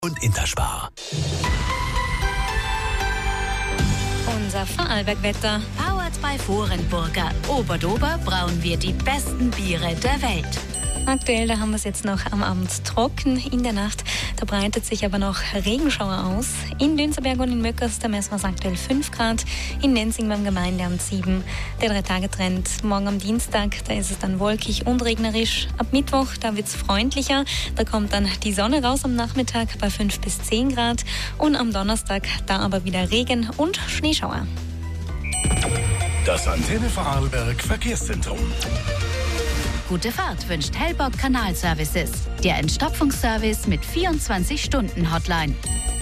und Interspar. Unser Vorarlberg-Wetter. Powered by Vorenburger. Oberdober brauen wir die besten Biere der Welt. Aktuell, da haben wir es jetzt noch am Abend trocken. In der Nacht, da breitet sich aber noch Regenschauer aus. In Lünzerberg und in Möckers, da messen wir es aktuell 5 Grad. In Nenzing beim Gemeindeamt 7. Der 3-Tage-Trend. Morgen am Dienstag, da ist es dann wolkig und regnerisch. Ab Mittwoch, da wird es freundlicher. Da kommt dann die Sonne raus am Nachmittag bei 5 bis 10 Grad. Und am Donnerstag, da aber wieder Regen und Schneeschauer. Das Antenne Vorarlberg Verkehrszentrum. Gute Fahrt wünscht Hellbock Kanalservices. Der Entstopfungsservice mit 24-Stunden-Hotline.